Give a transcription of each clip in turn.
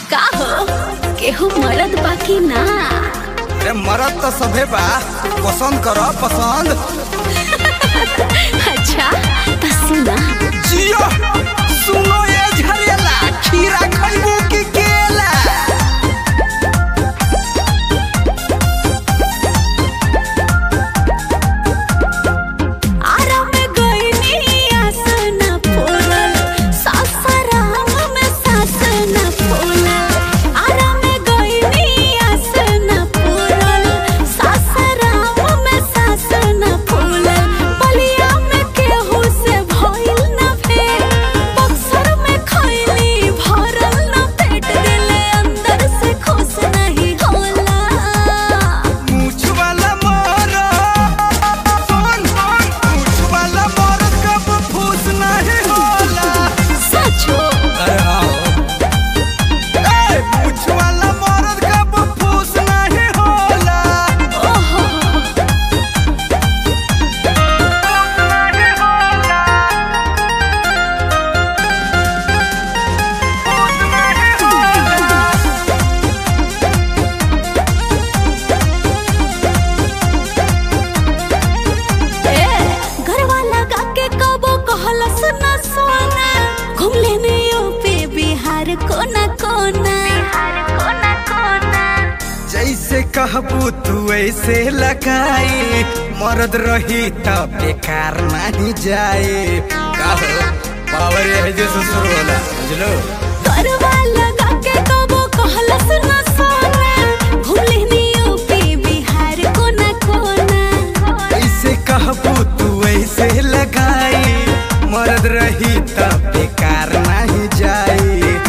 का हो केहू मरद बाकी ना? अरे मरद तो सभे बा, पसंद करो पसंद। अच्छा तो सुना जियो सुनो ये झरेला, खीरा खइबू की केला? जैसे कहबू तू ऐसे लगाई, मरद रही तब बेकार नहीं जाए। कहो पावर है जो ससुर होला, बुझलो? करवा लगा के कबो कहलस न सोना, घूम लेनी यूपी बिहार कोना कोना। ऐसे कहबू तू ऐसे लगाई, मरद रही तब बेकार नहीं जाए।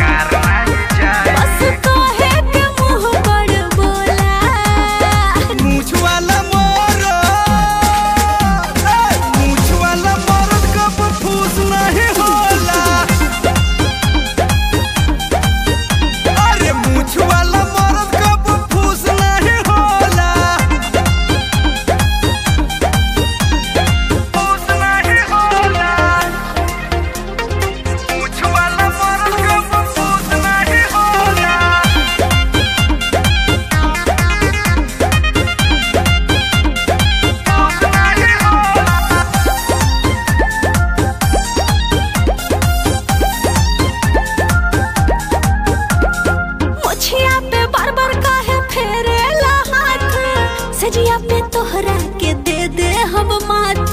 सजिया पे तोहरा के दे दे हम मात,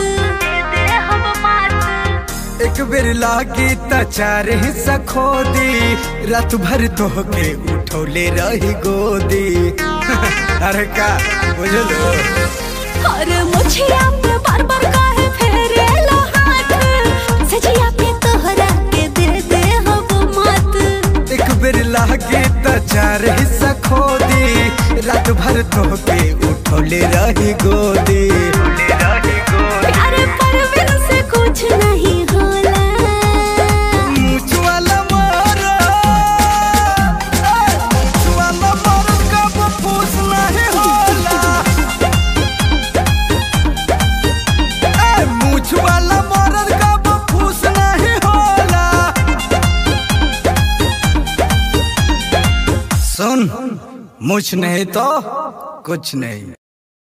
एक बेर लागी त चार हिस्सा खोदी, रात भर तोहके उठौले रही गोदी। अरे का बुझलो? अरे मुझिया पे बार बार काहे फेरे लो हाथ, सजिया पे तोहरा के दे दे हम मात। एक बेर लागी त चार हिस्सा खोदी, रात भर तोहके उठौले रही गोदी। प्यार परवीन से कुछ नहीं होला, मूछ वाला मरद कब फूस नहीं होला। मूछ वाला मरद कब फूस नहीं होला। सुन, मुझ नहीं तो कुछ नहीं।